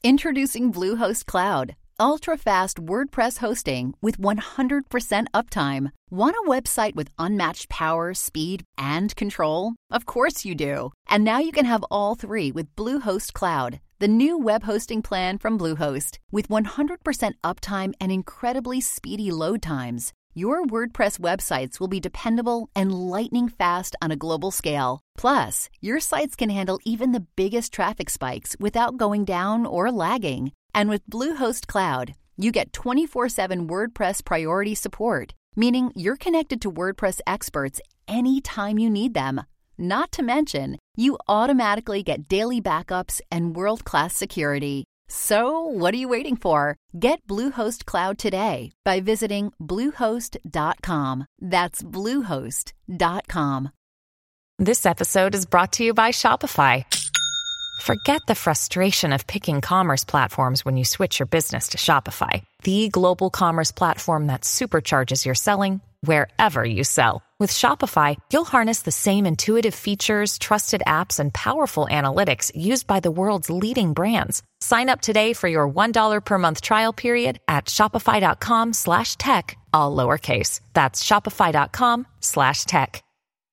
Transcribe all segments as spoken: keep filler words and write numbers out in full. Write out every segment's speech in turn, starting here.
Introducing Bluehost Cloud, ultra-fast WordPress hosting with one hundred percent uptime. Want a website with unmatched power, speed, and control? Of course you do. And now you can have all three with Bluehost Cloud, the new web hosting plan from Bluehost. With one hundred percent uptime and incredibly speedy load times, your WordPress websites will be dependable and lightning fast on a global scale. Plus, your sites can handle even the biggest traffic spikes without going down or lagging. And with Bluehost Cloud, you get twenty-four seven WordPress priority support, meaning you're connected to WordPress experts anytime you need them. Not to mention, you automatically get daily backups and world-class security. So, what are you waiting for? Get Bluehost Cloud today by visiting bluehost dot com. That's bluehost dot com. This episode is brought to you by Shopify. Forget the frustration of picking commerce platforms when you switch your business to Shopify, the global commerce platform that supercharges your selling wherever you sell. With Shopify, you'll harness the same intuitive features, trusted apps, and powerful analytics used by the world's leading brands. Sign up today for your one dollar per month trial period at shopify.com slash tech, all lowercase. That's shopify.com slash tech.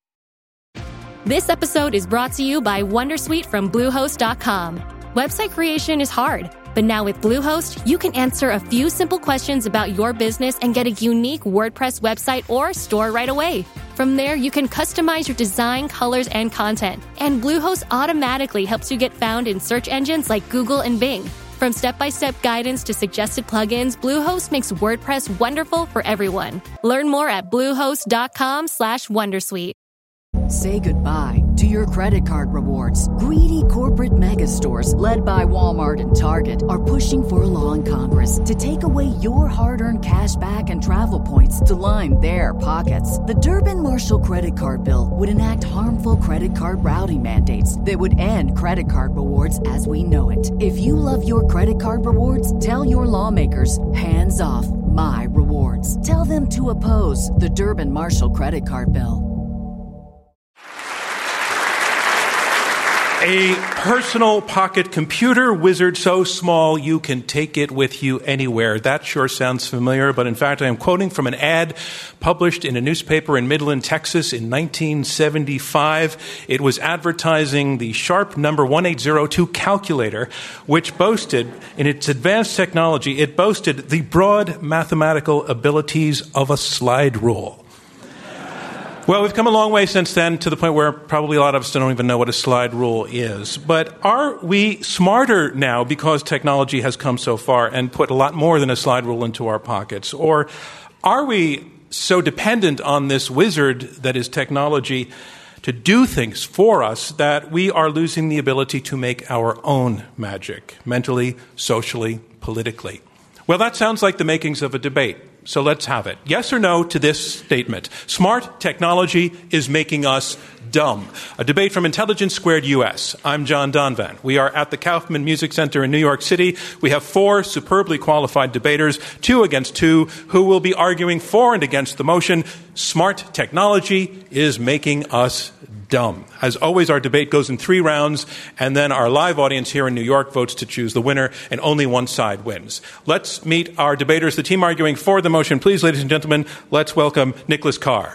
This episode is brought to you by Wondersuite from Bluehost dot com. Website creation is hard, but now with Bluehost, you can answer a few simple questions about your business and get a unique WordPress website or store right away. From there, you can customize your design, colors, and content. And Bluehost automatically helps you get found in search engines like Google and Bing. From step-by-step guidance to suggested plugins, Bluehost makes WordPress wonderful for everyone. Learn more at bluehost.com slash Wondersuite. Say goodbye to your credit card rewards. Greedy corporate mega stores, led by Walmart and Target, are pushing for a law in Congress to take away your hard-earned cash back and travel points to line their pockets. The Durbin-Marshall credit card bill would enact harmful credit card routing mandates that would end credit card rewards as we know it. If you love your credit card rewards, tell your lawmakers, hands off my rewards. Tell them to oppose the Durbin-Marshall credit card bill. A personal pocket computer wizard so small you can take it with you anywhere. That sure sounds familiar, but in fact I am quoting from an ad published in a newspaper in Midland, Texas in nineteen seventy-five. It was advertising the Sharp number one eight zero two calculator, which boasted, in its advanced technology, it boasted the broad mathematical abilities of a slide rule. Well, we've come a long way since then to the point where probably a lot of us don't even know what a slide rule is. But are we smarter now because technology has come so far and put a lot more than a slide rule into our pockets? Or are we so dependent on this wizard that is technology to do things for us that we are losing the ability to make our own magic, mentally, socially, politically? Well, that sounds like the makings of a debate. So let's have it. Yes or no to this statement. Smart technology is making us dumb. A debate from Intelligence Squared U S. I'm John Donvan. We are at the Kaufman Music Center in New York City. We have four superbly qualified debaters, two against two, who will be arguing for and against the motion, smart technology is making us dumb. As always, our debate goes in three rounds, and then our live audience here in New York votes to choose the winner, and only one side wins. Let's meet our debaters, the team arguing for the motion. Please, ladies and gentlemen, let's welcome Nicholas Carr.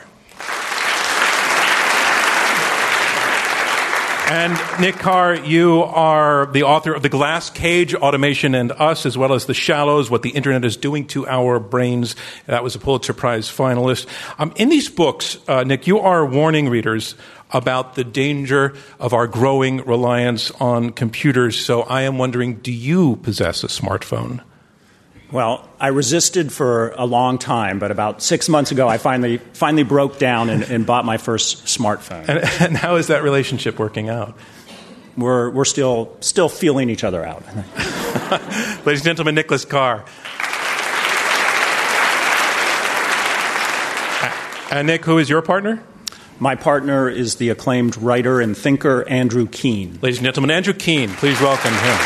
And Nick Carr, you are the author of The Glass Cage, Automation and Us, as well as The Shallows, What the Internet is Doing to Our Brains. That was a Pulitzer Prize finalist. Um, in these books, uh, Nick, you are warning readers about the danger of our growing reliance on computers. So I am wondering, do you possess a smartphone? Well, I resisted for a long time, but about six months ago, I finally finally broke down and, and bought my first smartphone. And, and how is that relationship working out? We're we're still still feeling each other out. Ladies and gentlemen, Nicholas Carr. And Nick, who is your partner? My partner is the acclaimed writer and thinker Andrew Keen. Ladies and gentlemen, Andrew Keen. Please welcome him.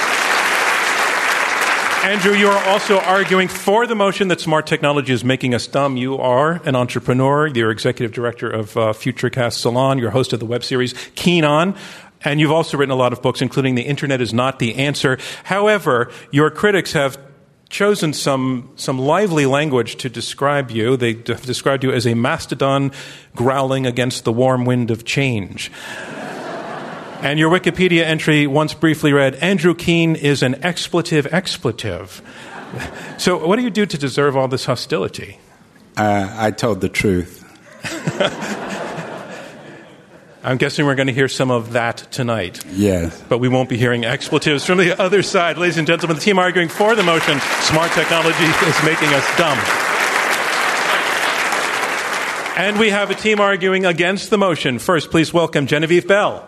Andrew, you are also arguing for the motion that smart technology is making us dumb. You are an entrepreneur. You're executive director of uh, Futurecast Salon. You're host of the web series Keen On. And you've also written a lot of books, including The Internet is Not the Answer. However, your critics have chosen some some lively language to describe you. They d- described you as a mastodon growling against the warm wind of change. And your Wikipedia entry once briefly read, Andrew Keen is an expletive expletive. So what do you do to deserve all this hostility? Uh, I told the truth. I'm guessing we're going to hear some of that tonight. Yes. But we won't be hearing expletives from the other side. Ladies and gentlemen, the team arguing for the motion, smart technology is making us dumb. And we have a team arguing against the motion. First, please welcome Genevieve Bell.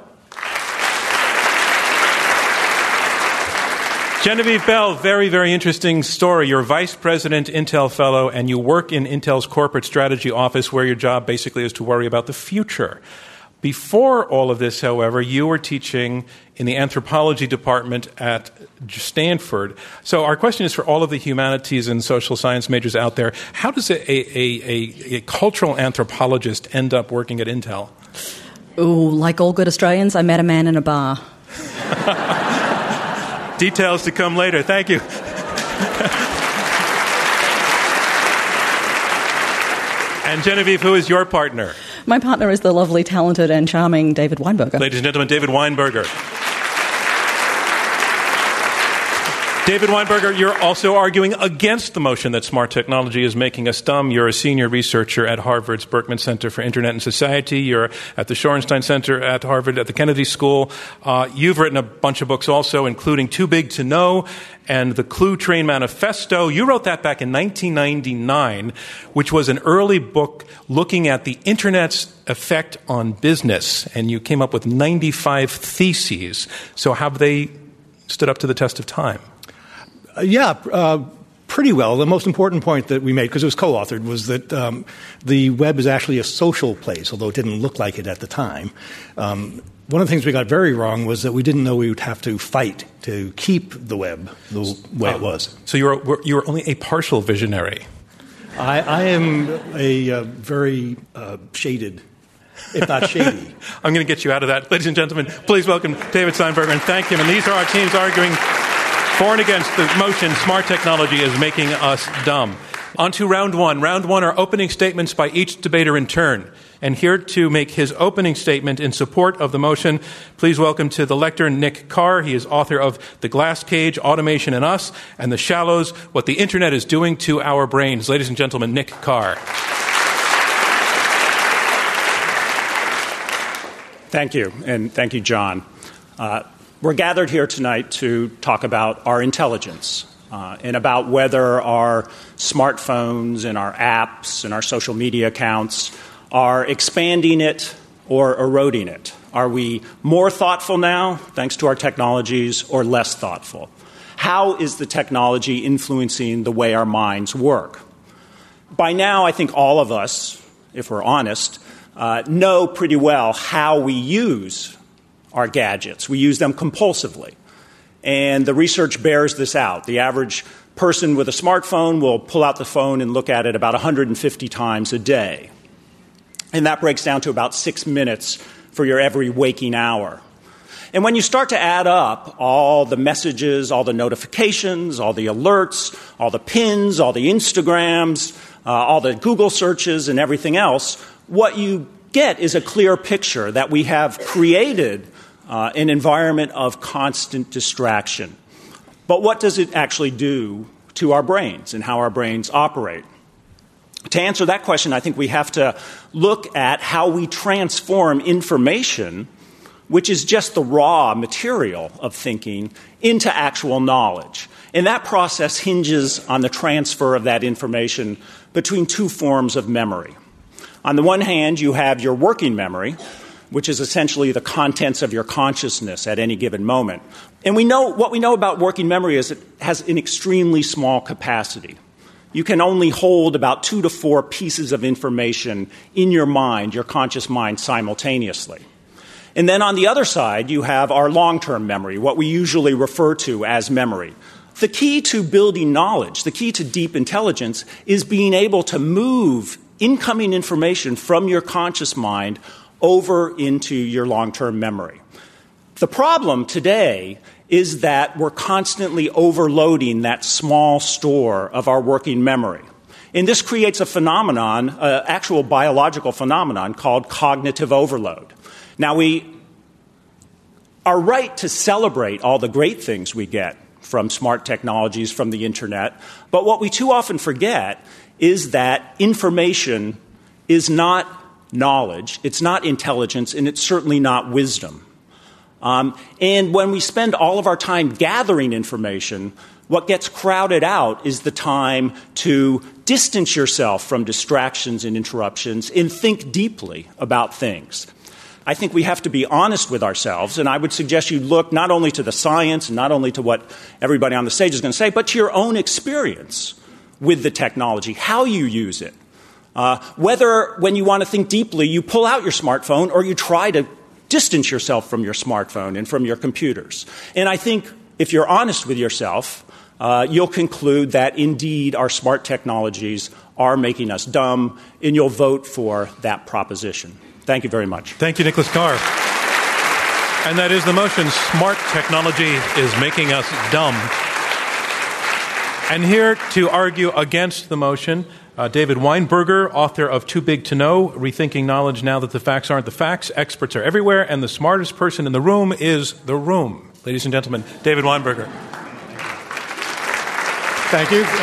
Genevieve Bell, very, very interesting story. You're Vice President, Intel Fellow, and you work in Intel's corporate strategy office where your job basically is to worry about the future. Before all of this, however, you were teaching in the anthropology department at Stanford. So our question is for all of the humanities and social science majors out there, how does a, a, a, a cultural anthropologist end up working at Intel? Oh, like all good Australians, I met a man in a bar. Details to come later. Thank you. And Genevieve, who is your partner? My partner is the lovely, talented, and charming David Weinberger. Ladies and gentlemen, David Weinberger. David Weinberger, you're also arguing against the motion that smart technology is making us dumb. You're a senior researcher at Harvard's Berkman Center for Internet and Society. You're at the Shorenstein Center at Harvard, at the Kennedy School. Uh, you've written a bunch of books also, including Too Big to Know and The Clue Train Manifesto. You wrote that back in nineteen ninety-nine, which was an early book looking at the Internet's effect on business. And you came up with ninety-five theses. So have they stood up to the test of time? Uh, yeah, uh, pretty well. The most important point that we made, because it was co-authored, was that um, the web is actually a social place, although it didn't look like it at the time. Um, one of the things we got very wrong was that we didn't know we would have to fight to keep the web the way oh, it was. So you were, you were only a partial visionary. I, I am a uh, very uh, shaded, if not shady. I'm going to get you out of that. Ladies and gentlemen, please welcome David Steinberger and thank him. And these are our teams arguing for and against the motion, smart technology is making us dumb. On to round one. Round one are opening statements by each debater in turn. And here to make his opening statement in support of the motion, please welcome to the lectern Nick Carr. He is author of The Glass Cage, Automation and Us, and The Shallows, What the Internet is Doing to Our Brains. Ladies and gentlemen, Nick Carr. Thank you, and thank you, John. Uh, We're gathered here tonight to talk about our intelligence uh, and about whether our smartphones and our apps and our social media accounts are expanding it or eroding it. Are we more thoughtful now, thanks to our technologies, or less thoughtful? How is the technology influencing the way our minds work? By now, I think all of us, if we're honest, uh, know pretty well how we use our gadgets. We use them compulsively. And the research bears this out. The average person with a smartphone will pull out the phone and look at it about one hundred fifty times a day. And that breaks down to about six minutes for your every waking hour. And when you start to add up all the messages, all the notifications, all the alerts, all the pins, all the Instagrams, uh, all the Google searches and everything else, what you get is a clear picture that we have created Uh, an environment of constant distraction. But what does it actually do to our brains and how our brains operate? To answer that question, I think we have to look at how we transform information, which is just the raw material of thinking, into actual knowledge. And that process hinges on the transfer of that information between two forms of memory. On the one hand, you have your working memory, which is essentially the contents of your consciousness at any given moment. And we know what we know about working memory is it has an extremely small capacity. You can only hold about two to four pieces of information in your mind, your conscious mind, simultaneously. And then on the other side, you have our long-term memory, what we usually refer to as memory. The key to building knowledge, the key to deep intelligence, is being able to move incoming information from your conscious mind over into your long-term memory. The problem today is that we're constantly overloading that small store of our working memory. And this creates a phenomenon, an actual biological phenomenon called cognitive overload. Now, we are right to celebrate all the great things we get from smart technologies, from the internet, but what we too often forget is that information is not knowledge, it's not intelligence, and it's certainly not wisdom. Um, and when we spend all of our time gathering information, what gets crowded out is the time to distance yourself from distractions and interruptions and think deeply about things. I think we have to be honest with ourselves, and I would suggest you look not only to the science and not only to what everybody on the stage is going to say, but to your own experience with the technology, how you use it. Uh, whether when you want to think deeply, you pull out your smartphone or you try to distance yourself from your smartphone and from your computers. And I think if you're honest with yourself, uh, you'll conclude that indeed our smart technologies are making us dumb, and you'll vote for that proposition. Thank you very much. Thank you, Nicholas Carr. And that is the motion, smart technology is making us dumb. And here to argue against the motion, uh, David Weinberger, author of Too Big to Know, Rethinking Knowledge Now That the Facts Aren't the Facts. Experts are everywhere, and the smartest person in the room is the room. Ladies and gentlemen, David Weinberger. Thank you.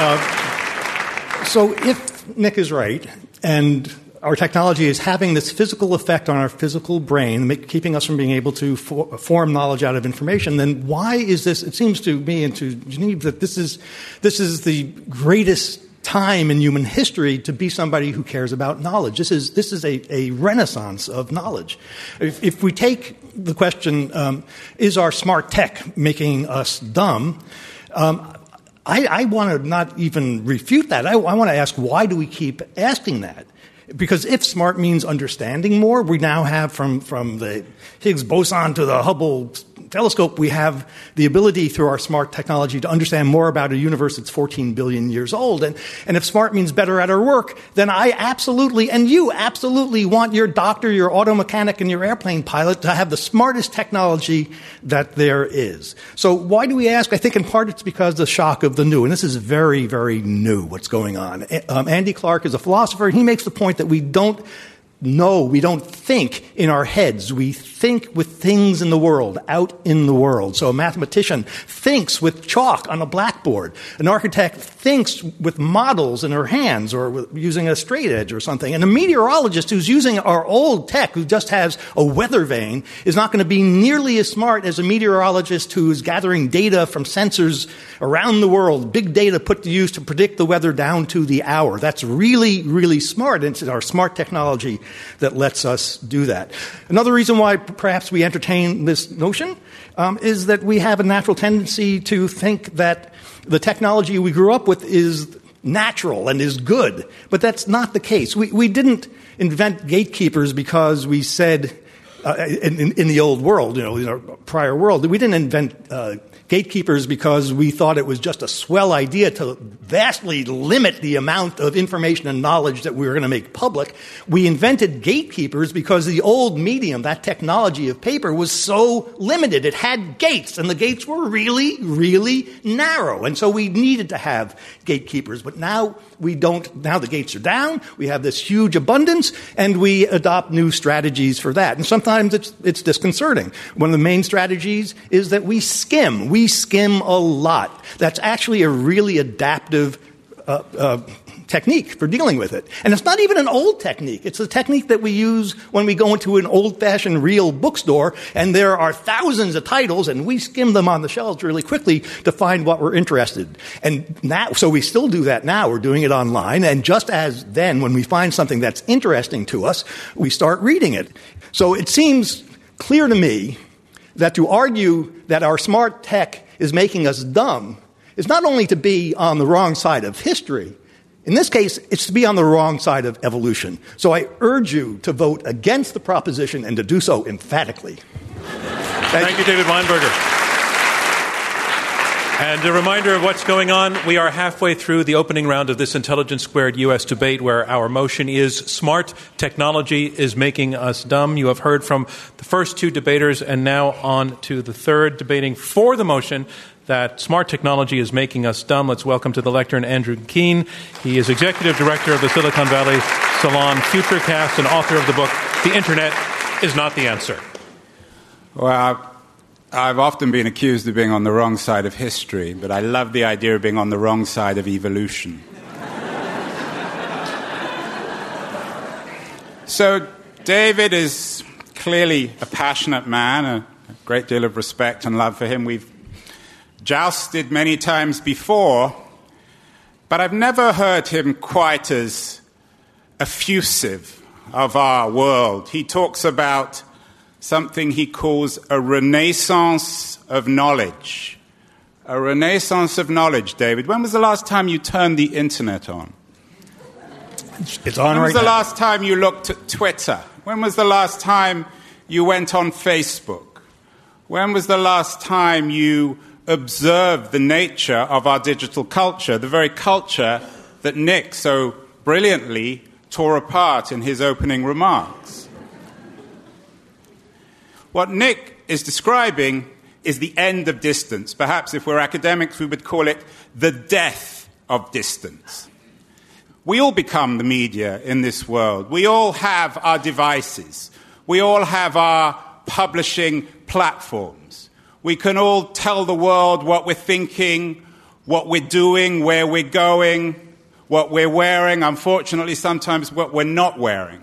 Uh, so if Nick is right, and our technology is having this physical effect on our physical brain, make, keeping us from being able to for, form knowledge out of information, then why is this? It seems to me and to Genevieve that this is this is the greatest time in human history to be somebody who cares about knowledge. This is this is a, a renaissance of knowledge. If, if we take the question, um, is our smart tech making us dumb? Um, I, I want to not even refute that. I, I want to ask, why do we keep asking that? Because if smart means understanding more, we now have from, from the Higgs boson to the Hubble telescope, we have the ability through our smart technology to understand more about a universe that's fourteen billion years old. And, and if smart means better at our work, then I absolutely, and you absolutely want your doctor, your auto mechanic, and your airplane pilot to have the smartest technology that there is. So why do we ask? I think in part it's because of the shock of the new. And this is very, very new, what's going on. Um, Andy Clark is a philosopher, and he makes the point that we don't know, we don't think in our heads. We think with things in the world, out in the world. So a mathematician thinks with chalk on a blackboard. An architect thinks with models in her hands or with using a straight edge or something. And a meteorologist who's using our old tech, who just has a weather vane, is not going to be nearly as smart as a meteorologist who's gathering data from sensors around the world, big data put to use to predict the weather down to the hour. That's really, really smart. And it's our smart technology that lets us do that. Another reason why perhaps we entertain this notion um, is that we have a natural tendency to think that the technology we grew up with is natural and is good, but that's not the case. We, we didn't invent gatekeepers because we said uh, in, in the old world, you know, in our prior world, we didn't invent uh, gatekeepers because we thought it was just a swell idea to vastly limit the amount of information and knowledge that we were going to make public. We invented gatekeepers because the old medium, that technology of paper, was so limited. It had gates, and the gates were really, really narrow. And so we needed to have gatekeepers. But now we don't. Now the gates are down. We have this huge abundance, and we adopt new strategies for that. And sometimes it's, it's disconcerting. One of the main strategies is that we skim. We We skim a lot. That's actually a really adaptive uh, uh, technique for dealing with it. And it's not even an old technique. It's a technique that we use when we go into an old-fashioned real bookstore, and there are thousands of titles, and we skim them on the shelves really quickly to find what we're interested in. And now, so we still do that now. We're doing it online. And just as then, when we find something that's interesting to us, we start reading it. So it seems clear to me that to argue that our smart tech is making us dumb is not only to be on the wrong side of history. In this case, it's to be on the wrong side of evolution. So I urge you to vote against the proposition and to do so emphatically. Thank, Thank you, David Weinberger. And a reminder of what's going on. We are halfway through the opening round of this Intelligence Squared U S debate where our motion is smart technology is making us dumb. You have heard from the first two debaters and now on to the third debating for the motion that smart technology is making us dumb. Let's welcome to the lectern Andrew Keen. He is executive director of the Silicon Valley salon Futurecast and author of the book, The Internet is Not the Answer. Well, I've often been accused of being on the wrong side of history, but I love the idea of being on the wrong side of evolution. So David is clearly a passionate man, a great deal of respect and love for him. We've jousted many times before, but I've never heard him quite as effusive of our world. He talks about something he calls a renaissance of knowledge. A renaissance of knowledge, David. When was the last time you turned the internet on? It's on right now. When was the last time you looked at Twitter? When was the last time you went on Facebook? When was the last time you observed the nature of our digital culture, the very culture that Nick so brilliantly tore apart in his opening remarks? What Nick is describing is the end of distance. Perhaps if we're academics, we would call it the death of distance. We all become the media in this world. We all have our devices. We all have our publishing platforms. We can all tell the world what we're thinking, what we're doing, where we're going, what we're wearing, unfortunately sometimes what we're not wearing.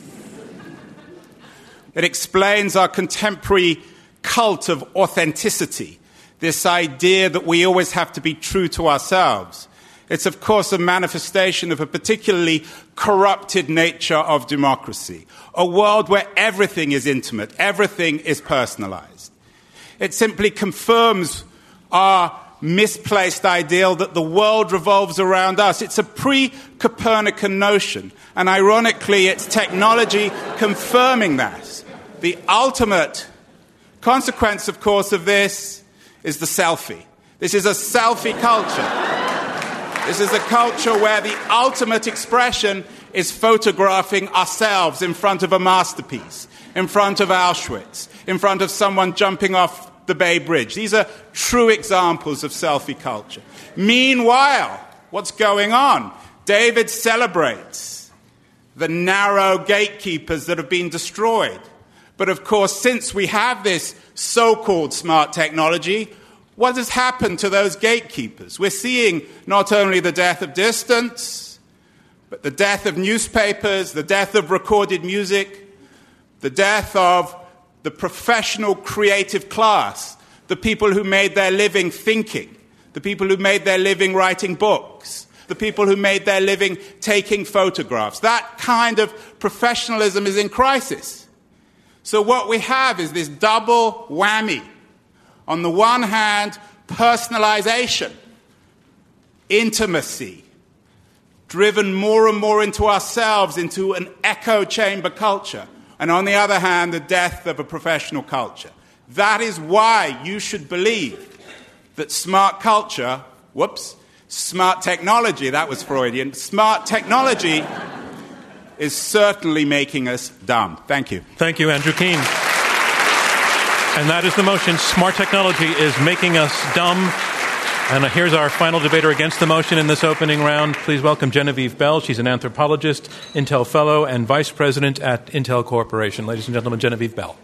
It explains our contemporary cult of authenticity, this idea that we always have to be true to ourselves. It's, of course, a manifestation of a particularly corrupted nature of democracy, a world where everything is intimate, everything is personalized. It simply confirms our misplaced ideal that the world revolves around us. It's a pre-Copernican notion, and ironically, it's technology confirming that. The ultimate consequence, of course, of this is the selfie. This is a selfie culture. This is a culture where the ultimate expression is photographing ourselves in front of a masterpiece, in front of Auschwitz, in front of someone jumping off the Bay Bridge. These are true examples of selfie culture. Meanwhile, what's going on? David celebrates the narrow gatekeepers that have been destroyed. But of course, since we have this so-called smart technology, what has happened to those gatekeepers? We're seeing not only the death of distance, but the death of newspapers, the death of recorded music, the death of the professional creative class, the people who made their living thinking, the people who made their living writing books, the people who made their living taking photographs. That kind of professionalism is in crisis. So what we have is this double whammy. On the one hand, personalization, intimacy, driven more and more into ourselves, into an echo chamber culture. And on the other hand, the death of a professional culture. That is why you should believe that smart culture, whoops, smart technology, that was Freudian, smart technology is certainly making us dumb. Thank you. Thank you, Andrew Keen. And that is the motion. Smart technology is making us dumb. And here's our final debater against the motion in this opening round. Please welcome Genevieve Bell. She's an anthropologist, Intel Fellow, and Vice President at Intel Corporation. Ladies and gentlemen, Genevieve Bell.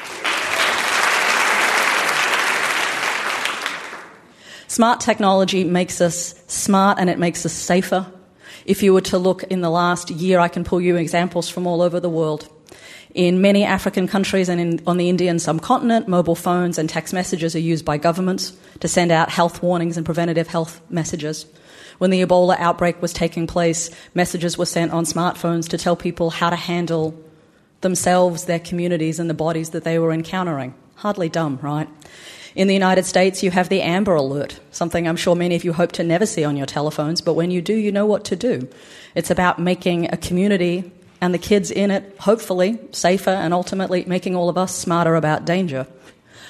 Smart technology makes us smart and it makes us safer. If you were to look in the last year, I can pull you examples from all over the world. In many African countries and in, on the Indian subcontinent, mobile phones and text messages are used by governments to send out health warnings and preventative health messages. When the Ebola outbreak was taking place, messages were sent on smartphones to tell people how to handle themselves, their communities, and the bodies that they were encountering. Hardly dumb, right? In the United States, you have the Amber Alert, something I'm sure many of you hope to never see on your telephones, but when you do, you know what to do. It's about making a community and the kids in it, hopefully, safer and ultimately making all of us smarter about danger.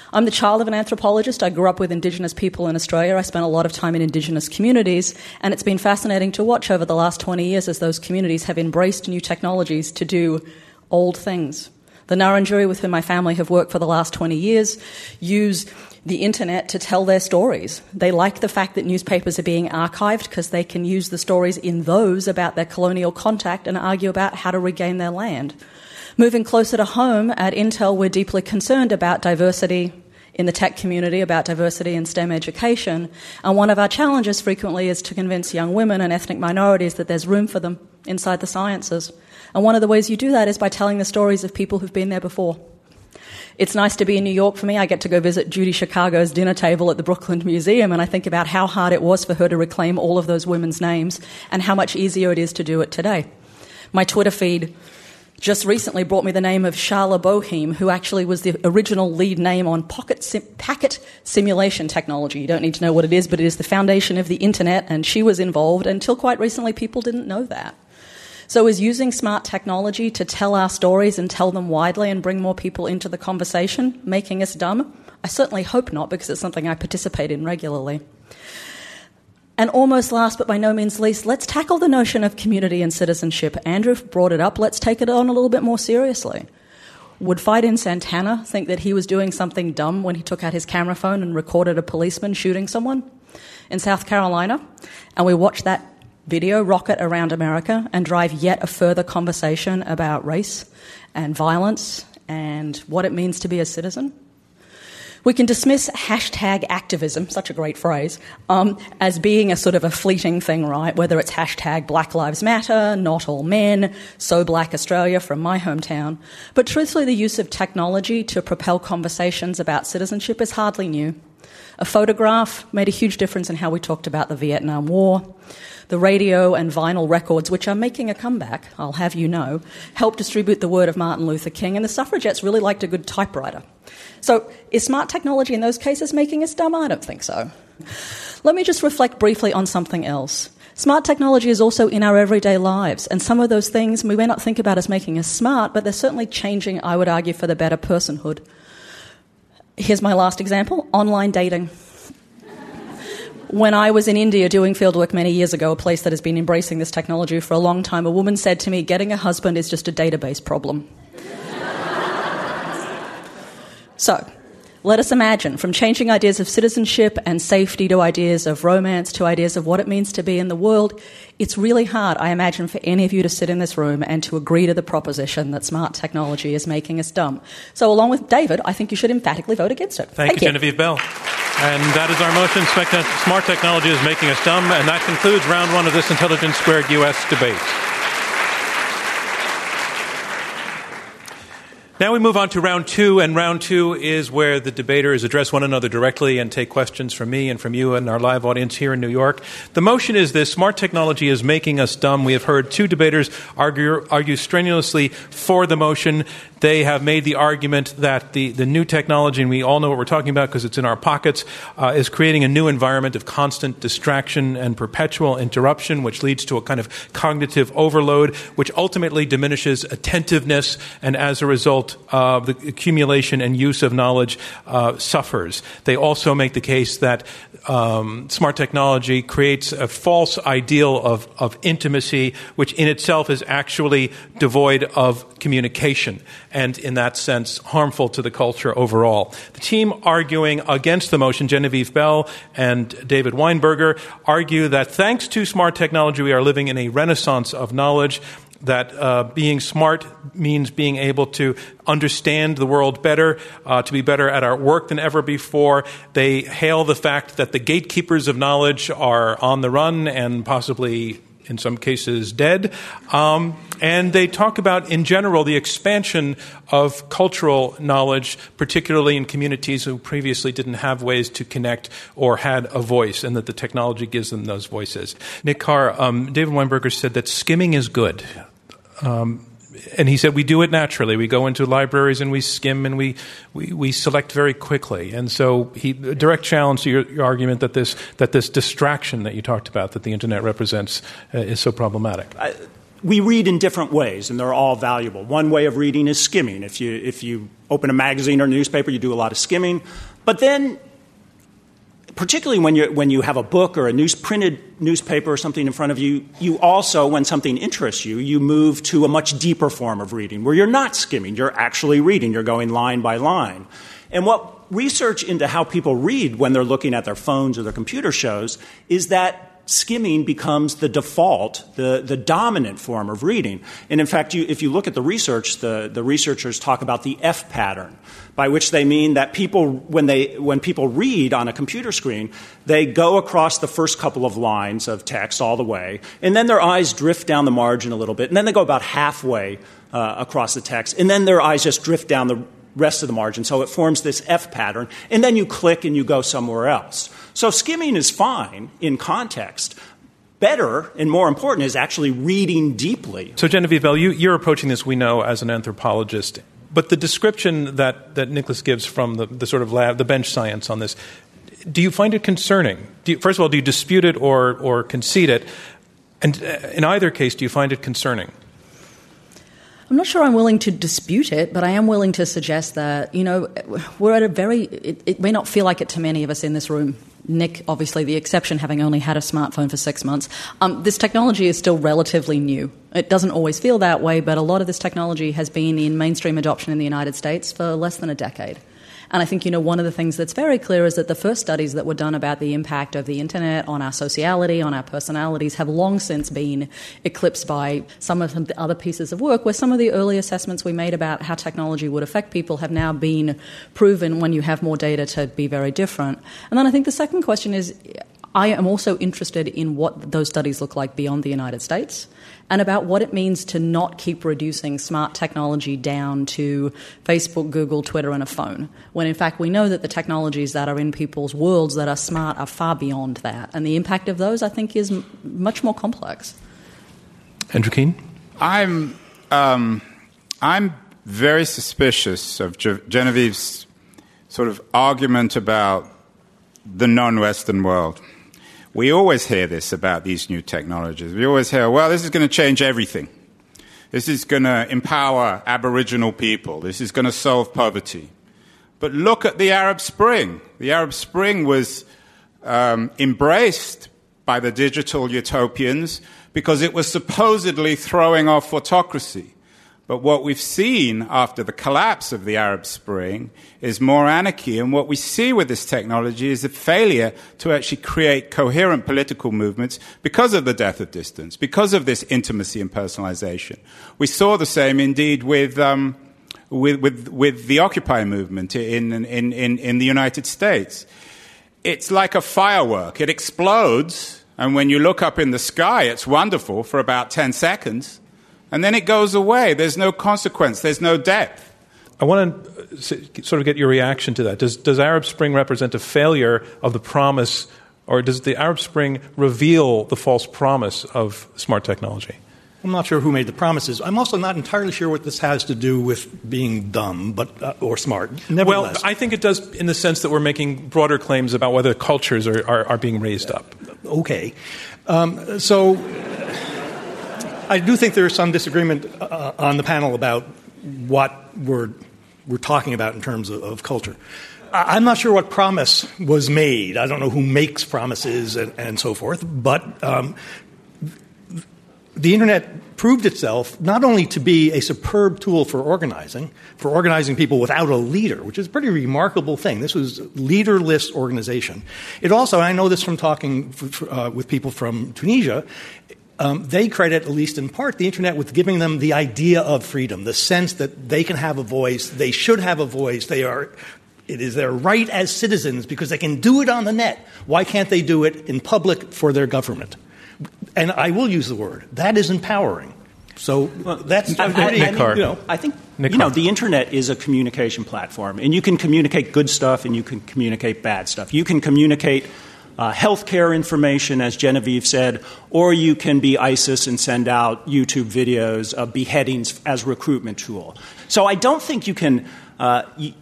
I'm the child of an anthropologist. I grew up with Indigenous people in Australia. I spent a lot of time in Indigenous communities, and it's been fascinating to watch over the last twenty years as those communities have embraced new technologies to do old things. The Ngarrindjeri, with whom my family have worked for the last twenty years, use the internet to tell their stories. They like the fact that newspapers are being archived because they can use the stories in those about their colonial contact and argue about how to regain their land. Moving closer to home, at Intel, we're deeply concerned about diversity in the tech community, about diversity in STEM education. And one of our challenges frequently is to convince young women and ethnic minorities that there's room for them inside the sciences. And one of the ways you do that is by telling the stories of people who've been there before. It's nice to be in New York for me. I get to go visit Judy Chicago's dinner table at the Brooklyn Museum, and I think about how hard it was for her to reclaim all of those women's names and how much easier it is to do it today. My Twitter feed just recently brought me the name of Sharla Boheim, who actually was the original lead name on pocket sim- packet simulation technology. You don't need to know what it is, but it is the foundation of the internet, and she was involved. Until quite recently, people didn't know that. So is using smart technology to tell our stories and tell them widely and bring more people into the conversation making us dumb? I certainly hope not, because it's something I participate in regularly. And almost last but by no means least, let's tackle the notion of community and citizenship. Andrew brought it up. Let's take it on a little bit more seriously. Would Fiden Santana think that he was doing something dumb when he took out his camera phone and recorded a policeman shooting someone in South Carolina? And we watched that video rocket around America and drive yet a further conversation about race and violence and what it means to be a citizen. We can dismiss hashtag activism, such a great phrase, um, as being a sort of a fleeting thing, right? Whether it's hashtag Black Lives Matter, Not All Men, So Black Australia from my hometown. But truthfully, the use of technology to propel conversations about citizenship is hardly new. A photograph made a huge difference in how we talked about the Vietnam War. The radio and vinyl records, which are making a comeback, I'll have you know, helped distribute the word of Martin Luther King, and the suffragettes really liked a good typewriter. So is smart technology in those cases making us dumb? I don't think so. Let me just reflect briefly on something else. Smart technology is also in our everyday lives, and some of those things we may not think about as making us smart, but they're certainly changing, I would argue, for the better personhood. Here's my last example, online dating. When I was in India doing fieldwork many years ago, a place that has been embracing this technology for a long time, a woman said to me, getting a husband is just a database problem. So, let us imagine, from changing ideas of citizenship and safety to ideas of romance to ideas of what it means to be in the world, it's really hard, I imagine, for any of you to sit in this room and to agree to the proposition that smart technology is making us dumb. So along with David, I think you should emphatically vote against it. Thank, Thank you, you, Genevieve Bell. And that is our motion, smart technology is making us dumb, and that concludes round one of this Intelligence Squared U S debate. Now we move on to round two, and round two is where the debaters address one another directly and take questions from me and from you and our live audience here in New York. The motion is this: smart technology is making us dumb. We have heard two debaters argue, argue strenuously for the motion. They have made the argument that the, the new technology, and we all know what we're talking about because it's in our pockets, uh, is creating a new environment of constant distraction and perpetual interruption, which leads to a kind of cognitive overload, which ultimately diminishes attentiveness, and as a result, uh, the accumulation and use of knowledge uh, suffers. They also make the case that um, smart technology creates a false ideal of, of intimacy, which in itself is actually devoid of communication, and in that sense harmful to the culture overall. The team arguing against the motion, Genevieve Bell and David Weinberger, argue that thanks to smart technology we are living in a renaissance of knowledge, that uh, being smart means being able to understand the world better, uh, to be better at our work than ever before. They hail the fact that the gatekeepers of knowledge are on the run and possibly in some cases dead. Um, and they talk about, in general, the expansion of cultural knowledge, particularly in communities who previously didn't have ways to connect or had a voice, and that the technology gives them those voices. Nick Carr, um, David Weinberger said that skimming is good. Um, and he said we do it naturally. We go into libraries and we skim and we, we, we select very quickly. And so he a direct challenge to your, your argument that this that this distraction that you talked about that the internet represents uh, is so problematic. I, we read in different ways, and they're all valuable. One way of reading is skimming. If you, if you open a magazine or newspaper, you do a lot of skimming. But then, particularly when you, when you have a book or a news, printed newspaper or something in front of you, you also, when something interests you, you move to a much deeper form of reading, where you're not skimming. You're actually reading. You're going line by line. And what research into how people read when they're looking at their phones or their computer shows is that skimming becomes the default, the, the dominant form of reading. And in fact, you, if you look at the research, the, the researchers talk about the F pattern, by which they mean that people, when, they, when people read on a computer screen, they go across the first couple of lines of text all the way, and then their eyes drift down the margin a little bit, and then they go about halfway uh, across the text, and then their eyes just drift down the rest of the margin. So it forms this F pattern, and then you click and you go somewhere else. So skimming is fine in context. Better and more important is actually reading deeply. So Genevieve Bell, you, you're approaching this, we know, as an anthropologist. But the description that, that Nicholas gives from the, the sort of lab, the bench science on this, do you find it concerning? Do you, first of all, do you dispute it or, or concede it? And in either case, do you find it concerning? I'm not sure I'm willing to dispute it, but I am willing to suggest that, you know, we're at a very, it, it may not feel like it to many of us in this room. Nick, obviously the exception, having only had a smartphone for six months. Um, this technology is still relatively new. It doesn't always feel that way, but a lot of this technology has been in mainstream adoption in the United States for less than a decade. And I think, you know, one of the things that's very clear is that the first studies that were done about the impact of the internet on our sociality, on our personalities, have long since been eclipsed by some of the other pieces of work, where some of the early assessments we made about how technology would affect people have now been proven, when you have more data, to be very different. And then I think the second question is, I am also interested in what those studies look like beyond the United States, and about what it means to not keep reducing smart technology down to Facebook, Google, Twitter, and a phone, when in fact we know that the technologies that are in people's worlds that are smart are far beyond that. And the impact of those, I think, is m- much more complex. Andrew Keen? I'm, um, I'm very suspicious of Ge- Genevieve's sort of argument about the non-Western world. We always hear this about these new technologies. We always hear, well, this is going to change everything. This is going to empower Aboriginal people. This is going to solve poverty. But look at the Arab Spring. The Arab Spring was um, embraced by the digital utopians because it was supposedly throwing off autocracy. But what we've seen after the collapse of the Arab Spring is more anarchy. And what we see with this technology is a failure to actually create coherent political movements because of the death of distance, because of this intimacy and personalization. We saw the same, indeed, with um, with, with, with the Occupy movement in, in, in, in the United States. It's like a firework. It explodes, and when you look up in the sky, it's wonderful for about ten seconds. And then it goes away. There's no consequence. There's no depth. I want to sort of get your reaction to that. Does, does Arab Spring represent a failure of the promise, or does the Arab Spring reveal the false promise of smart technology? I'm not sure who made the promises. I'm also not entirely sure what this has to do with being dumb but uh, or smart. Well, I think it does in the sense that we're making broader claims about whether cultures are, are, are being raised up. Okay. Um, so... I do think there is some disagreement uh, on the panel about what we're we're talking about in terms of, of culture. I, I'm not sure what promise was made. I don't know who makes promises and, and so forth. But um, the Internet proved itself not only to be a superb tool for organizing, for organizing people without a leader, which is a pretty remarkable thing. This was a leaderless organization. It also, and I know this from talking f- uh, with people from Tunisia, Um, they credit, at least in part, the Internet with giving them the idea of freedom, the sense that they can have a voice, they should have a voice, they are, it is their right as citizens because they can do it on the net. Why can't they do it in public for their government? And I will use the word. That is empowering. So well, that's I, pretty, I, I, mean, you know. I think, Nick you know, Hart. the Internet is a communication platform, and you can communicate good stuff and you can communicate bad stuff. You can communicate Uh, healthcare information, as Genevieve said, or you can be ISIS and send out YouTube videos of beheadings as recruitment tool. So I don't think you can uh, you,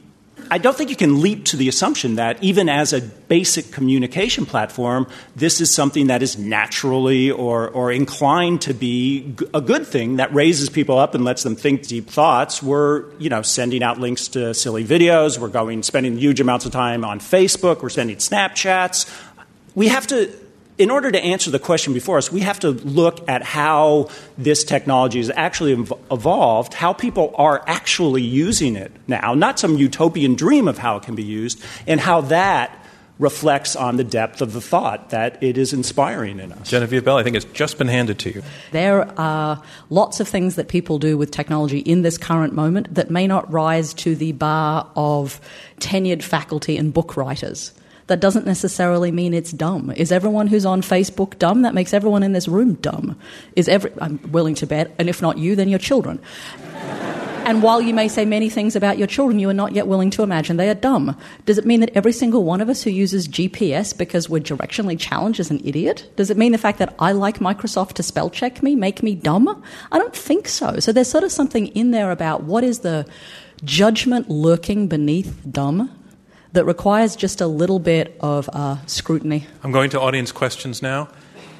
I don't think you can leap to the assumption that even as a basic communication platform, this is something that is naturally or, or inclined to be a good thing that raises people up and lets them think deep thoughts. We're, you know, sending out links to silly videos. We're going, spending huge amounts of time on Facebook. We're sending Snapchats. We have to, in order to answer the question before us, we have to look at how this technology has actually ev- evolved, how people are actually using it now, not some utopian dream of how it can be used, and how that reflects on the depth of the thought that it is inspiring in us. Genevieve Bell, I think it's just been handed to you. There are lots of things that people do with technology in this current moment that may not rise to the bar of tenured faculty and book writers. That doesn't necessarily mean it's dumb. Is everyone who's on Facebook dumb? That makes everyone in this room dumb. Is every, I'm willing to bet, and if not you, then your children. And while you may say many things about your children, you are not yet willing to imagine they are dumb. Does it mean that every single one of us who uses G P S because we're directionally challenged is an idiot? Does it mean the fact that I like Microsoft to spell check me make me dumb? I don't think so. So there's sort of something in there about what is the judgment lurking beneath dumb that requires just a little bit of uh, scrutiny. I'm going to audience questions now.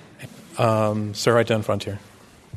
Um, sir, right down front here.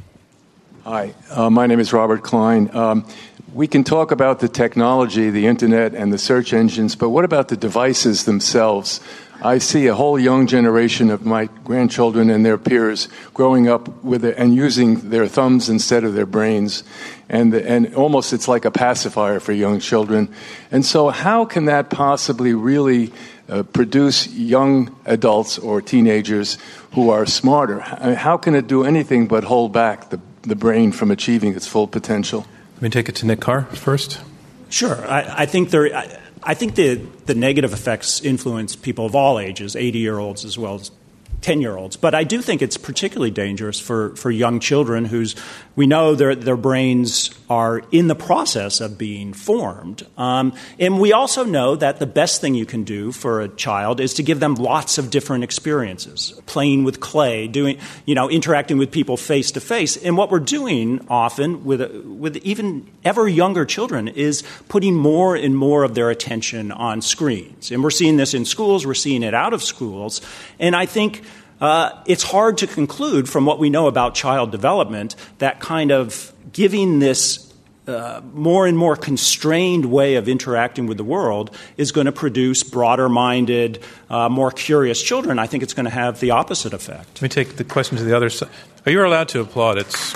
Hi, uh, my name is Robert Klein. Um, we can talk about the technology, the internet, and the search engines, but what about the devices themselves? I see a whole young generation of my grandchildren and their peers growing up with it and using their thumbs instead of their brains. And, and almost it's like a pacifier for young children. And so how can that possibly really uh, produce young adults or teenagers who are smarter? How can it do anything but hold back the, the brain from achieving its full potential? Let me take it to Nick Carr first. Sure. I, I think there... I, I think the, the negative effects influence people of all ages, eighty-year-olds as well as ten-year-olds. But I do think it's particularly dangerous for, for young children whose we know their, their brains are in the process of being formed. Um, and we also know that the best thing you can do for a child is to give them lots of different experiences, playing with clay, doing, you know, interacting with people face to face. And what we're doing often with, with even ever younger children is putting more and more of their attention on screens. And we're seeing this in schools. We're seeing it out of schools. And I think Uh, it's hard to conclude from what we know about child development that kind of giving this uh, more and more constrained way of interacting with the world is going to produce broader-minded, uh, more curious children. I think it's going to have the opposite effect. Let me take the question to the other side. Are you allowed to applaud? It's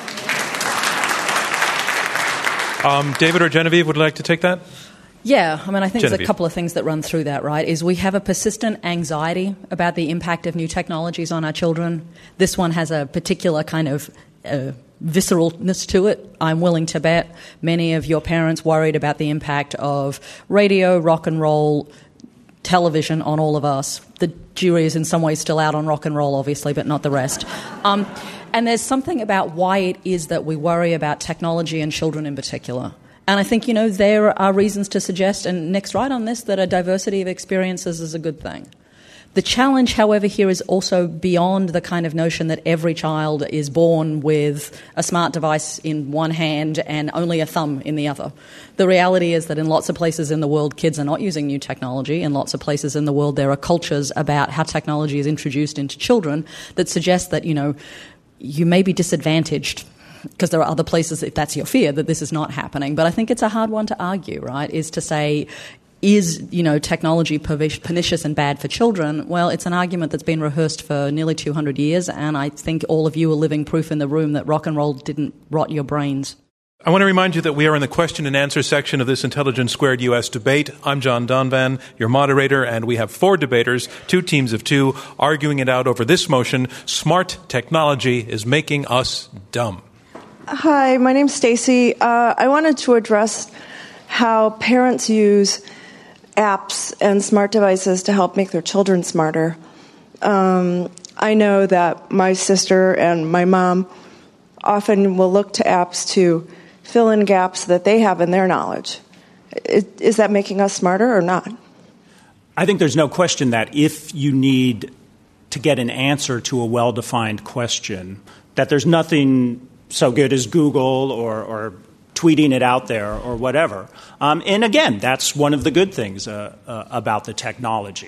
um, David or Genevieve would like to take that? Yeah, I mean, I think Genevieve. there's a couple of things that run through that, right, is we have a persistent anxiety about the impact of new technologies on our children. This one has a particular kind of uh, visceralness to it. I'm willing to bet many of your parents worried about the impact of radio, rock and roll, television on all of us. The jury is in some ways still out on rock and roll, obviously, but not the rest. Um, and there's something about why it is that we worry about technology and children in particular. And I think, you know, there are reasons to suggest, and Nick's right on this, that a diversity of experiences is a good thing. The challenge, however, here is also beyond the kind of notion that every child is born with a smart device in one hand and only a thumb in the other. The reality is that in lots of places in the world, kids are not using new technology. In lots of places in the world, there are cultures about how technology is introduced into children that suggest that, you know, you may be disadvantaged because there are other places, if that's your fear, that this is not happening. But I think it's a hard one to argue, right, is to say, is, you know, technology pernicious and bad for children? Well, it's an argument that's been rehearsed for nearly two hundred years, and I think all of you are living proof in the room that rock and roll didn't rot your brains. I want to remind you that we are in the question and answer section of this Intelligence Squared U S debate. I'm John Donvan, your moderator, and we have four debaters, two teams of two, arguing it out over this motion: smart technology is making us dumb. Hi, my name's Stacy. Uh, I wanted to address how parents use apps and smart devices to help make their children smarter. Um, I know that my sister and my mom often will look to apps to fill in gaps that they have in their knowledge. Is, is that making us smarter or not? I think there's no question that if you need to get an answer to a well-defined question, that there's nothing so good as Google or, or tweeting it out there or whatever. Um, and again, that's one of the good things uh, uh, about the technology.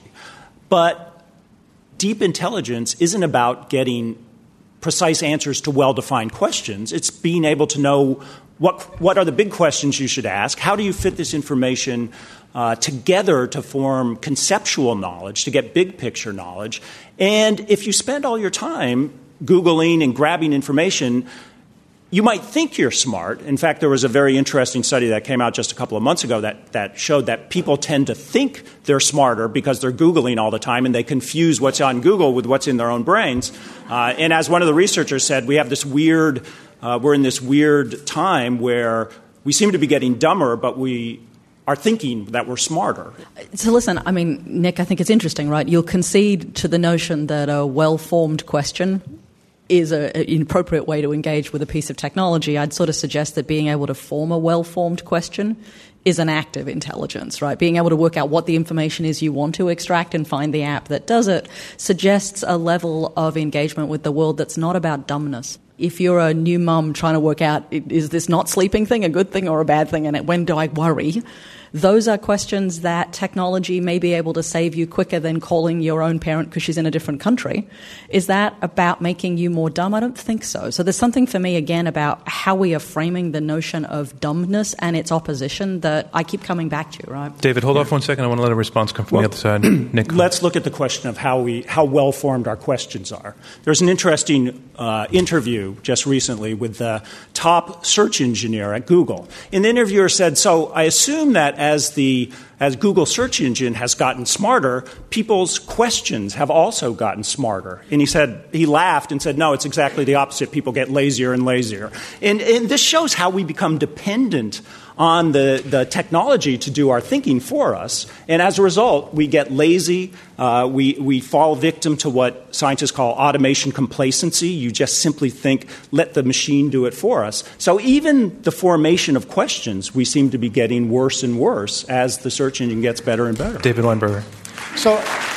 But deep intelligence isn't about getting precise answers to well-defined questions. It's being able to know what what are the big questions you should ask, how do you fit this information uh, together to form conceptual knowledge, to get big-picture knowledge. And if you spend all your time Googling and grabbing information, you might think you're smart. In fact, there was a very interesting study that came out just a couple of months ago that, that showed that people tend to think they're smarter because they're Googling all the time, and they confuse what's on Google with what's in their own brains. Uh, and as one of the researchers said, we have this weird, uh, we're in this weird time where we seem to be getting dumber, but we are thinking that we're smarter. So listen, I mean, Nick, I think it's interesting, right? You'll concede to the notion that a well-formed question is a, an appropriate way to engage with a piece of technology. I'd sort of suggest that being able to form a well-formed question is an act of intelligence, right? Being able to work out what the information is you want to extract and find the app that does it suggests a level of engagement with the world that's not about dumbness. If you're a new mum trying to work out, is this not sleeping thing a good thing or a bad thing, and when do I worry? Those are questions that technology may be able to save you quicker than calling your own parent because she's in a different country. Is that about making you more dumb? I don't think so. So there's something for me, again, about how we are framing the notion of dumbness and its opposition that I keep coming back to, right? David, hold off one second. I want to let a response come from well, the other side. Nick. Let's look at the question of how we how well-formed our questions are. There's an interesting uh, interview just recently with the top search engineer at Google. And the interviewer said, so I assume that as the as Google search engine has gotten smarter, people's questions have also gotten smarter. And he said, he laughed and said, no, it's exactly the opposite. People get lazier and lazier. And, and this shows how we become dependent on the, the technology to do our thinking for us. And as a result, we get lazy. Uh, we, we fall victim to what scientists call automation complacency. You just simply think, let the machine do it for us. So even the formation of questions, we seem to be getting worse and worse as the search engine gets better and better. David Weinberger. So,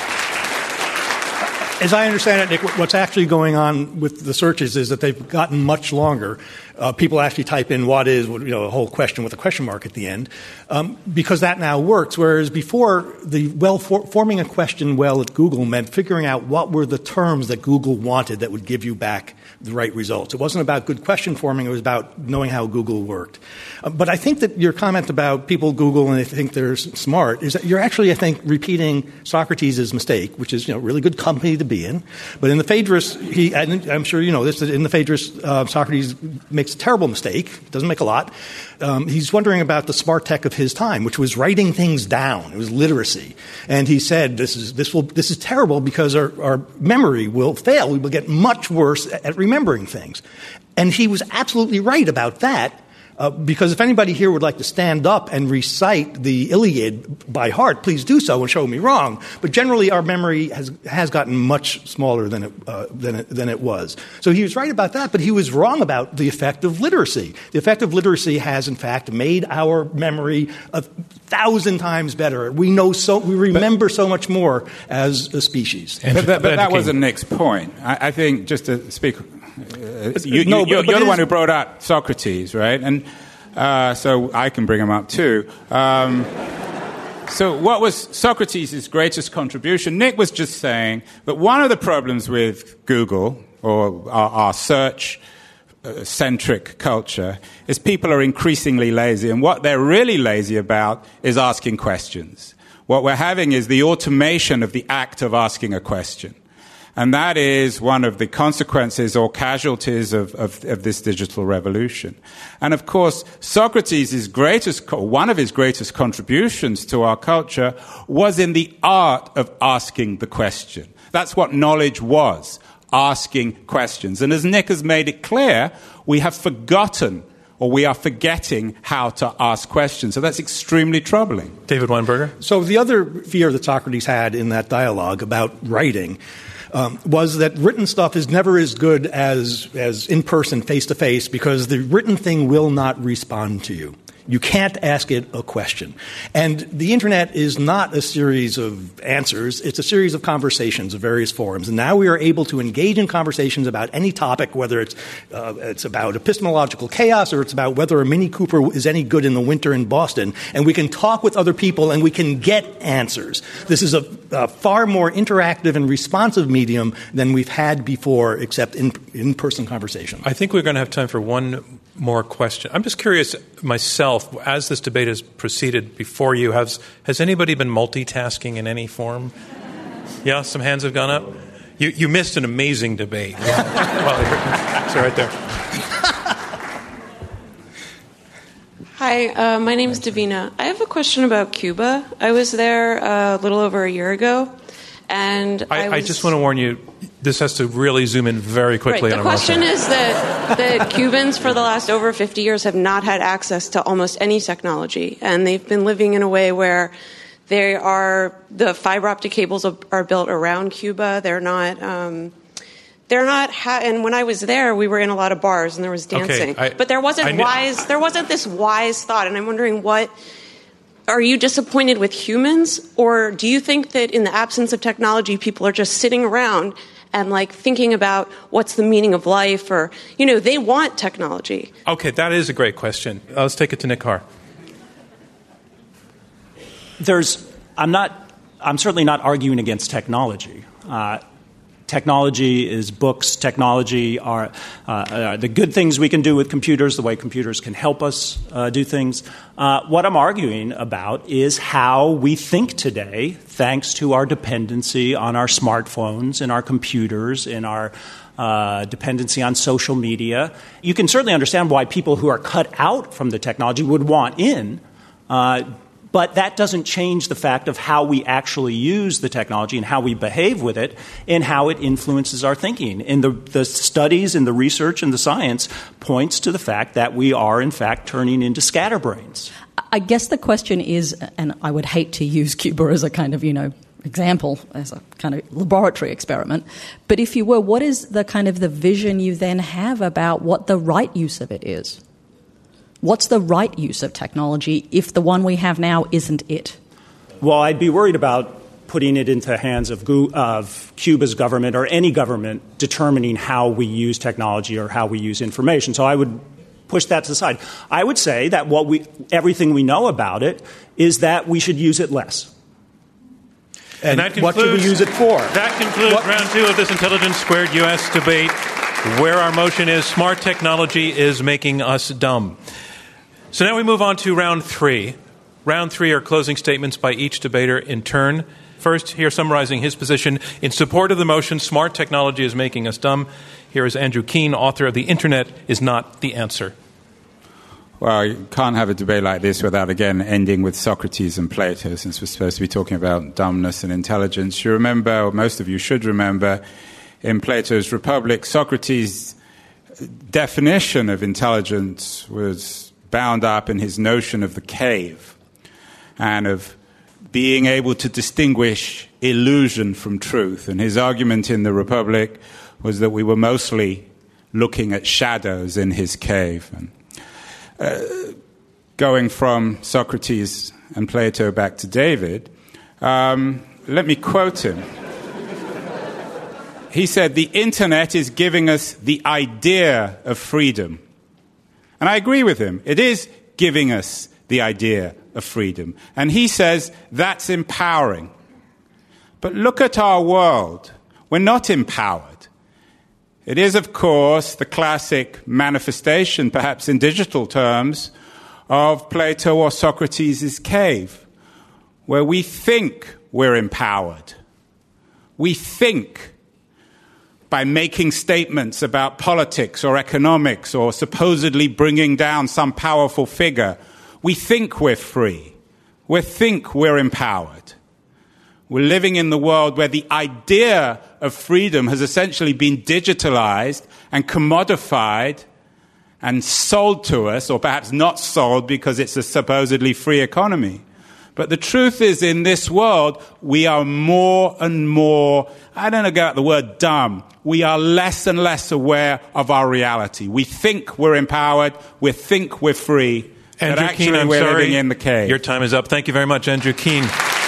as I understand it, Nick, what's actually going on with the searches is that they've gotten much longer. Uh, people actually type in what is, you know, a whole question with a question mark at the end, um, because that now works. Whereas before, the well for, forming a question well at Google meant figuring out what were the terms that Google wanted that would give you back the right results. It wasn't about good question forming. It was about knowing how Google worked. Uh, but I think that your comment about people Google and they think they're smart is that you're actually, I think, repeating Socrates' mistake, which is, you know, really good company to be in. But in the Phaedrus, he, and I'm sure you know this, in the Phaedrus, uh, Socrates makes a terrible mistake, doesn't make a lot. Um, he's wondering about the smart tech of his time, which was writing things down. It was literacy. And he said, this is this will this is terrible because our, our memory will fail. We will get much worse at remembering things. And he was absolutely right about that. Uh, because if anybody here would like to stand up and recite the Iliad by heart, please do so and show me wrong. But generally, our memory has has gotten much smaller than it uh, than it, than it was. So he was right about that, but he was wrong about the effect of literacy. The effect of literacy has, in fact, made our memory a thousand times better. We know so we remember but, so much more as a species. But, but, but that wasn't Nick's point. I, I think just to speak. Uh, you, no, you, you're, you're the one who brought up Socrates, right? And uh, so I can bring him up too. Um, so what was Socrates' greatest contribution? Nick was just saying that one of the problems with Google or our, our search-centric culture is people are increasingly lazy. And what they're really lazy about is asking questions. What we're having is the automation of the act of asking a question. And that is one of the consequences or casualties of, of, of this digital revolution. And of course, Socrates' greatest, one of his greatest contributions to our culture was in the art of asking the question. That's what knowledge was, asking questions. And as Nick has made it clear, we have forgotten or we are forgetting how to ask questions. So that's extremely troubling. David Weinberger. So the other fear that Socrates had in that dialogue about writing Um, was that written stuff is never as good as as in person, face to face, because the written thing will not respond to you. You can't ask it a question. And the Internet is not a series of answers. It's a series of conversations of various forums. And now we are able to engage in conversations about any topic, whether it's, uh, it's about epistemological chaos or it's about whether a Mini Cooper is any good in the winter in Boston. And we can talk with other people and we can get answers. This is a, a far more interactive and responsive medium than we've had before, except in in-person conversation. I think we're going to have time for one more question. I'm just curious myself, as this debate has proceeded before you, has, has anybody been multitasking in any form? Yeah, some hands have gone up? You, you missed an amazing debate. Well, it's right there. Hi, uh, my name is Davina. I have a question about Cuba. I was there uh, a little over a year ago, and I, I, was... I just want to warn you, this has to really zoom in very quickly. Right. The question is that, that Cubans for the last over fifty years have not had access to almost any technology, and they've been living in a way where they are the fiber optic cables are built around Cuba. They're not. Um, they're not. Ha- and when I was there, we were in a lot of bars and there was dancing, okay, I, but there wasn't kn- wise. There wasn't this wise thought, and I'm wondering what. Are you disappointed with humans, or do you think that in the absence of technology, people are just sitting around and like thinking about what's the meaning of life, or, you know, they want technology? Okay, that is a great question. Uh, let's take it to Nick Carr. There's, I'm not, I'm certainly not arguing against technology. Uh, Technology is books. Technology are uh, uh, the good things we can do with computers, the way computers can help us uh, do things. Uh, what I'm arguing about is how we think today, thanks to our dependency on our smartphones and our computers and our uh, dependency on social media. You can certainly understand why people who are cut out from the technology would want in. Uh, But that doesn't change the fact of how we actually use the technology and how we behave with it and how it influences our thinking. And the, the studies and the research and the science points to the fact that we are, in fact, turning into scatterbrains. I guess the question is, and I would hate to use Cuba as a kind of, you know, example, as a kind of laboratory experiment, but if you were, what is the kind of the vision you then have about what the right use of it is? What's the right use of technology if the one we have now isn't it? Well, I'd be worried about putting it into the hands of, of Cuba's government or any government determining how we use technology or how we use information. So I would push that to the side. I would say that what we, everything we know about it is that we should use it less. And, and that what should we use it for? That concludes what? round two of this Intelligence Squared U S debate, where our motion is smart technology is making us dumb. So now we move on to round three. Round three are closing statements by each debater in turn. First, here summarizing his position in support of the motion, smart technology is making us dumb. Here is Andrew Keen, author of The Internet is Not the Answer. Well, you can't have a debate like this without, again, ending with Socrates and Plato, since we're supposed to be talking about dumbness and intelligence. You remember, or most of you should remember, in Plato's Republic, Socrates' definition of intelligence was bound up in his notion of the cave and of being able to distinguish illusion from truth. And his argument in the Republic was that we were mostly looking at shadows in his cave. And uh, going from Socrates and Plato back to David, um, let me quote him. He said, "The Internet is giving us the idea of freedom." And I agree with him. It is giving us the idea of freedom. And he says that's empowering. But look at our world. We're not empowered. It is, of course, the classic manifestation, perhaps in digital terms, of Plato or Socrates' cave, where we think we're empowered. We think by making statements about politics or economics or supposedly bringing down some powerful figure. We think we're free. We think we're empowered. We're living in the world where the idea of freedom has essentially been digitalized and commodified and sold to us, or perhaps not sold because it's a supposedly free economy. But the truth is, in this world, we are more and more, I don't know about the word dumb, we are less and less aware of our reality. We think we're empowered, we think we're free, Andrew actually Keen, I'm we're sorry. living in the cave. Your time is up. Thank you very much, Andrew Keen.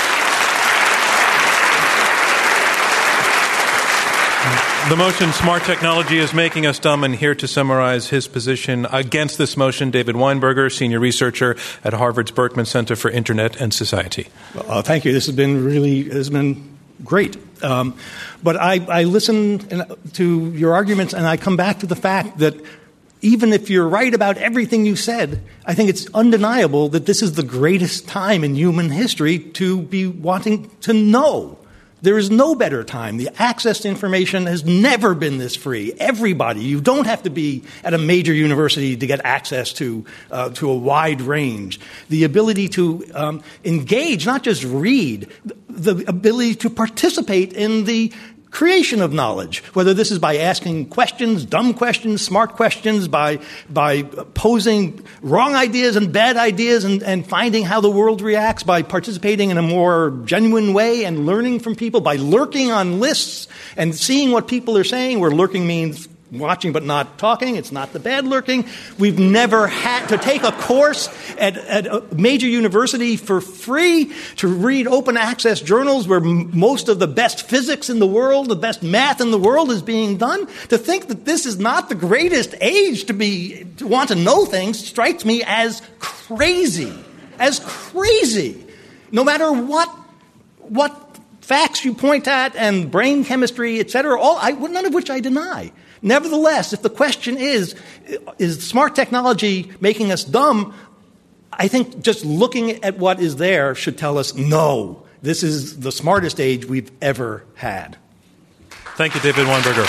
The motion, smart technology is making us dumb, and here to summarize his position against this motion, David Weinberger, senior researcher at Harvard's Berkman Center for Internet and Society. Uh, thank you. This has been really has been great. Um, but I, I listen to your arguments, and I come back to the fact that even if you're right about everything you said, I think it's undeniable that this is the greatest time in human history to be wanting to know. There is no better time. The access to information has never been this free. Everybody, you don't have to be at a major university to get access to uh, to a wide range. The ability to um, engage, not just read, the ability to participate in the creation of knowledge, whether this is by asking questions, dumb questions, smart questions, by by posing wrong ideas and bad ideas and, and finding how the world reacts, by participating in a more genuine way and learning from people, by lurking on lists and seeing what people are saying, where lurking means watching but not talking. It's not the bad lurking. We've never had to take a course at, at a major university for free to read open access journals where m- most of the best physics in the world, the best math in the world is being done. To think that this is not the greatest age to be to want to know things strikes me as crazy, as crazy. No matter what what facts you point at and brain chemistry, et cetera, all I, none of which I deny. Nevertheless, if the question is, is smart technology making us dumb, I think just looking at what is there should tell us, no, this is the smartest age we've ever had. Thank you, David Weinberger.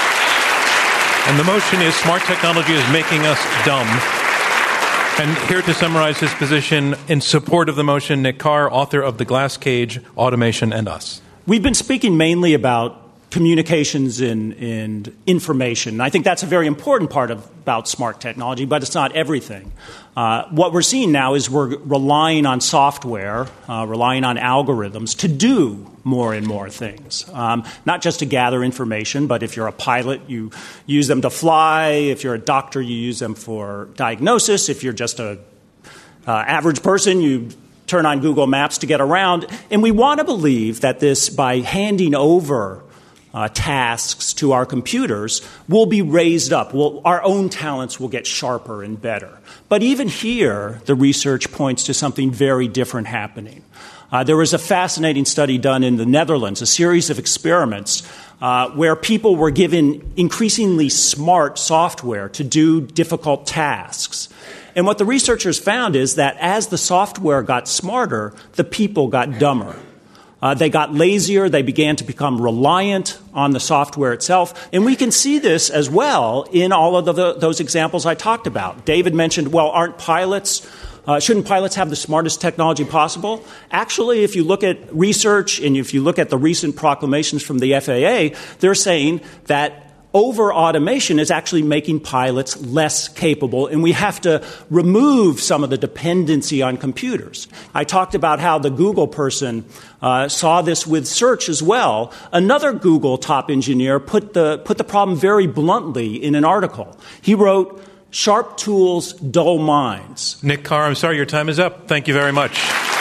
And the motion is smart technology is making us dumb. And here to summarize his position in support of the motion, Nick Carr, author of The Glass Cage, Automation and Us. We've been speaking mainly about communications and, and information. I think that's a very important part of, about smart technology, but it's not everything. Uh, what we're seeing now is we're relying on software, uh, relying on algorithms to do more and more things. Um, not just to gather information, but if you're a pilot, you use them to fly. If you're a doctor, you use them for diagnosis. If you're just a uh, average person, you turn on Google Maps to get around. And we want to believe that this, by handing over Uh, tasks to our computers, will be raised up. We'll, our own talents will get sharper and better. But even here, the research points to something very different happening. Uh, there was a fascinating study done in the Netherlands, a series of experiments uh, where people were given increasingly smart software to do difficult tasks. And what the researchers found is that as the software got smarter, the people got dumber. Uh, they got lazier. They began to become reliant on the software itself. And we can see this as well in all of the, the, those examples I talked about. David mentioned, well, aren't pilots, uh, shouldn't pilots have the smartest technology possible? Actually, if you look at research and if you look at the recent proclamations from the F A A, they're saying that over-automation is actually making pilots less capable, and we have to remove some of the dependency on computers. I talked about how the Google person uh, saw this with search as well. Another Google top engineer put the, put the problem very bluntly in an article. He wrote, "Sharp tools, dull minds." Nick Carr, I'm sorry, your time is up. Thank you very much.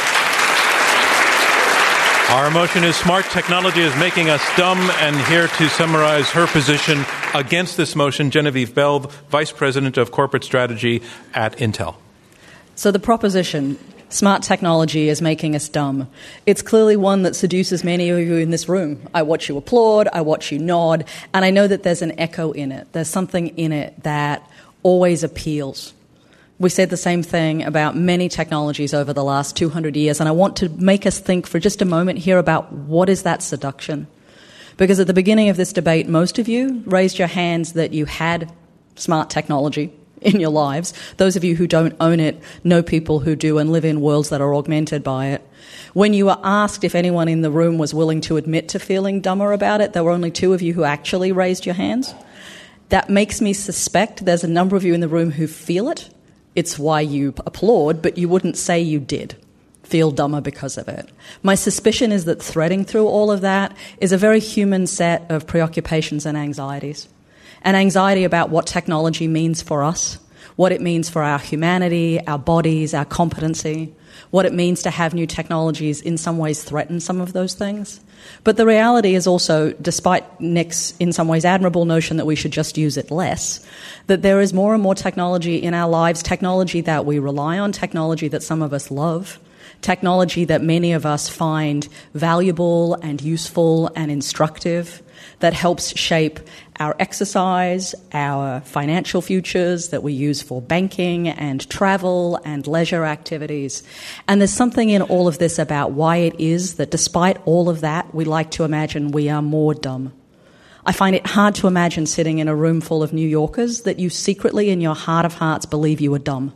Our motion is smart technology is making us dumb, and here to summarize her position against this motion, Genevieve Bell, Vice President of Corporate Strategy at Intel. So the proposition, smart technology is making us dumb, it's clearly one that seduces many of you in this room. I watch you applaud, I watch you nod, and I know that there's an echo in it. There's something in it that always appeals. We said the same thing about many technologies over the last two hundred years, and I want to make us think for just a moment here about what is that seduction. Because at the beginning of this debate, most of you raised your hands that you had smart technology in your lives. Those of you who don't own it know people who do and live in worlds that are augmented by it. When you were asked if anyone in the room was willing to admit to feeling dumber about it, there were only two of you who actually raised your hands. That makes me suspect there's a number of you in the room who feel it. It's why you applaud, but you wouldn't say you did feel dumber because of it. My suspicion is that threading through all of that is a very human set of preoccupations and anxieties. An anxiety about what technology means for us, what it means for our humanity, our bodies, our competency, what it means to have new technologies in some ways threaten some of those things. But the reality is also, despite Nick's in some ways admirable notion that we should just use it less, that there is more and more technology in our lives, technology that we rely on, technology that some of us love, technology that many of us find valuable and useful and instructive, that helps shape our exercise, our financial futures, that we use for banking and travel and leisure activities. And there's something in all of this about why it is that despite all of that, we like to imagine we are more dumb. I find it hard to imagine sitting in a room full of New Yorkers that you secretly in your heart of hearts believe you are dumb.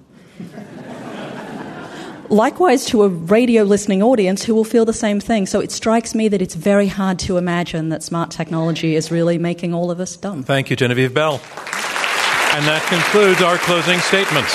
Likewise to a radio listening audience who will feel the same thing. So it strikes me that it's very hard to imagine that smart technology is really making all of us dumb. Thank you, Genevieve Bell. And that concludes our closing statements.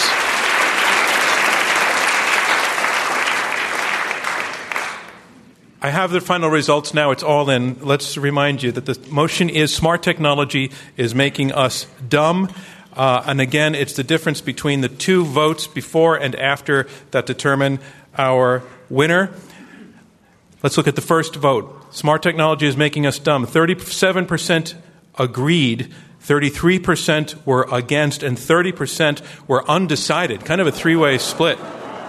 I have the final results now. It's all in. Let's remind you that the motion is smart technology is making us dumb. Uh, and again, it's the difference between the two votes before and after that determine our winner. Let's look at the first vote. Smart technology is making us dumb. thirty-seven percent agreed, thirty-three percent were against, and thirty percent were undecided. Kind of a three-way split.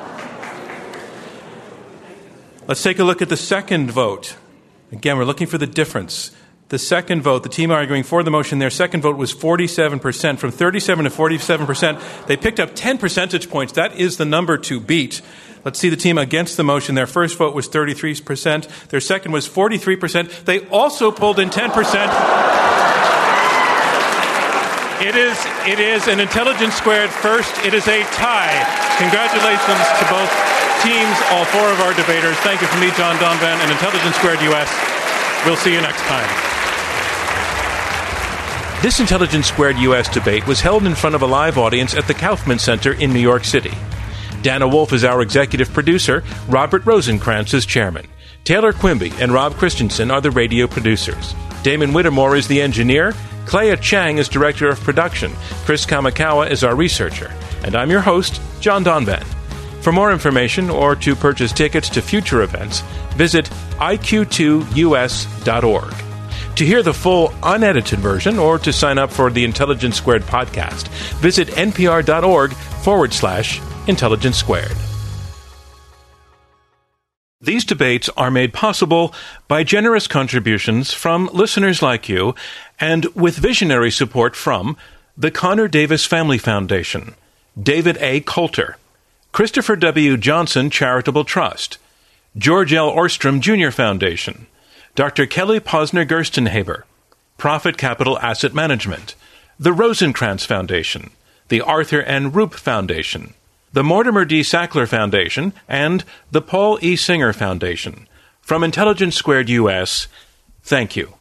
Let's take a look at the second vote. Again, we're looking for the difference. The second vote, the team arguing for the motion, their second vote was forty-seven percent. From thirty-seven to forty-seven percent, they picked up ten percentage points. That is the number to beat. Let's see the team against the motion. Their first vote was thirty-three percent. Their second was forty-three percent. They also pulled in ten percent. It is, it is an Intelligence Squared first. It is a tie. Congratulations to both teams, all four of our debaters. Thank you from me, John Donvan, and Intelligence Squared U S. We'll see you next time. This Intelligence Squared U S debate was held in front of a live audience at the Kaufman Center in New York City. Dana Wolf is our executive producer. Robert Rosenkrantz is chairman. Taylor Quimby and Rob Christensen are the radio producers. Damon Whittemore is the engineer. Clea Chang is director of production. Chris Kamikawa is our researcher. And I'm your host, John Donvan. For more information or to purchase tickets to future events, visit I Q two U S dot org. To hear the full unedited version or to sign up for the Intelligence Squared podcast, visit npr.org forward slash Intelligence Squared. These debates are made possible by generous contributions from listeners like you and with visionary support from the Connor Davis Family Foundation, David A. Coulter, Christopher W. Johnson Charitable Trust, George L. Orstrom Junior Foundation, Doctor Kelly Posner Gerstenhaber, Profit Capital Asset Management, the Rosenkrantz Foundation, the Arthur N. Roop Foundation, the Mortimer D. Sackler Foundation, and the Paul E. Singer Foundation. From Intelligence Squared U S, thank you.